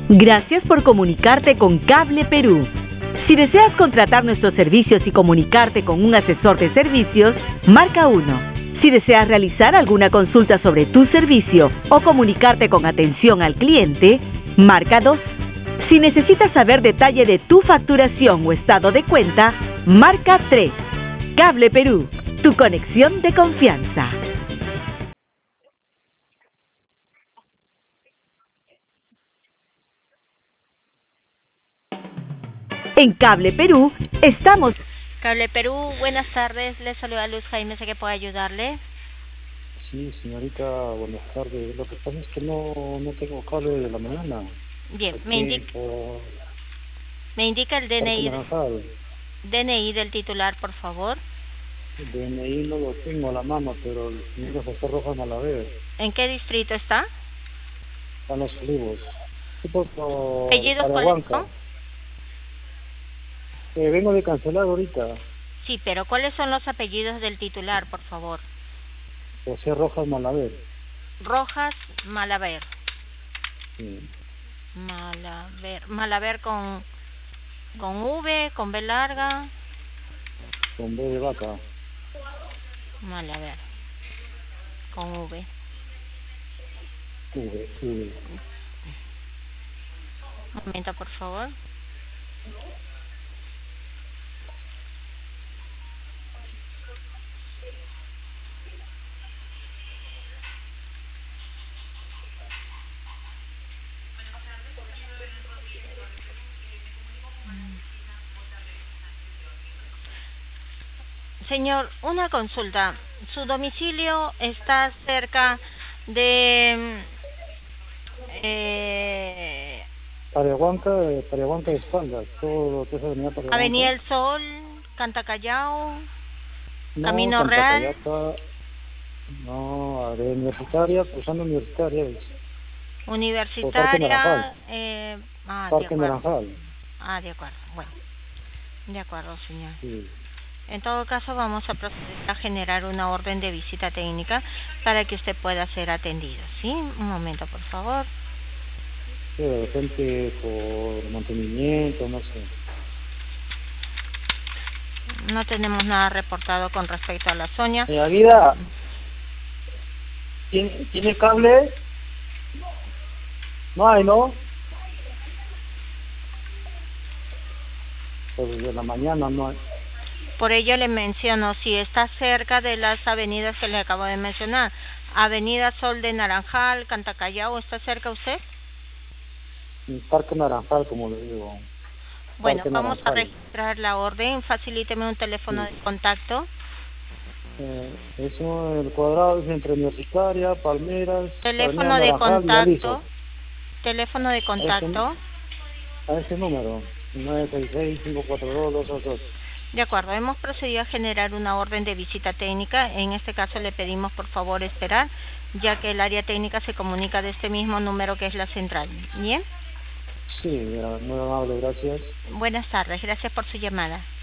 Gracias por comunicarte con Cable Perú. Si deseas contratar nuestros servicios y comunicarte con un asesor de servicios, marca 1. Si deseas realizar alguna consulta sobre tu servicio o comunicarte con atención al cliente, marca 2. Si necesitas saber detalle de tu facturación o estado de cuenta, marca 3. Cable Perú, tu conexión de confianza. En Cable Perú estamos... Cable Perú, buenas tardes. Le saluda Luz Jaime, sé que puedo ayudarle. Sí, señorita, buenas tardes. Lo que pasa es que no tengo cable de la mañana. Bien, Aquí me indica el Naranjal. DNI del titular, por favor. El DNI no lo tengo a la mano, pero el señor José Rojas Malaver. ¿En qué distrito está? Están Los Olivos. Sí, por ¿Apellidos cuáles son? Vengo de cancelar ahorita. Sí, pero ¿cuáles son los apellidos del titular, por favor? José Rojas Malaver. Rojas Malaver. Sí. Malaver con V, con B larga. Con B de vaca. Malaver. Con V. V. Un momento, por favor. Señor, una consulta. ¿Su domicilio está cerca de Pariahuanca de espaldas, todo lo que es Avenida Pariahuanca. Avenida El Sol, Cantacallao, No, Camino Real? No, Avenida Universitaria, cruzando Universitaria. Universitaria. Parque Naranjal. De acuerdo. Bueno, de acuerdo, señor. Sí. En todo caso, vamos a proceder a generar una orden de visita técnica para que usted pueda ser atendido, ¿sí? Un momento, por favor. Sí, de repente por mantenimiento, no sé. No tenemos nada reportado con respecto a la zona. Vida, ¿tiene cable? No hay, ¿no? Pues desde la mañana no hay. Por ello le menciono, si está cerca de las avenidas que le acabo de mencionar, Avenida Sol de Naranjal, Cantacallao, ¿está cerca usted? Parque Naranjal, como le digo. Bueno, Parque vamos Naranjal. a registrar la orden. Facilíteme un teléfono de contacto. Eso, el cuadrado es entre Universitaria, Palmeras, Teléfono Avenida de Naranjal, contacto. Teléfono de contacto. A ese número, 966-542-282. De acuerdo, hemos procedido a generar una orden de visita técnica. En este caso le pedimos por favor esperar, ya que el área técnica se comunica de este mismo número que es la central. ¿Bien? Sí, muy amable, gracias. Buenas tardes, gracias por su llamada.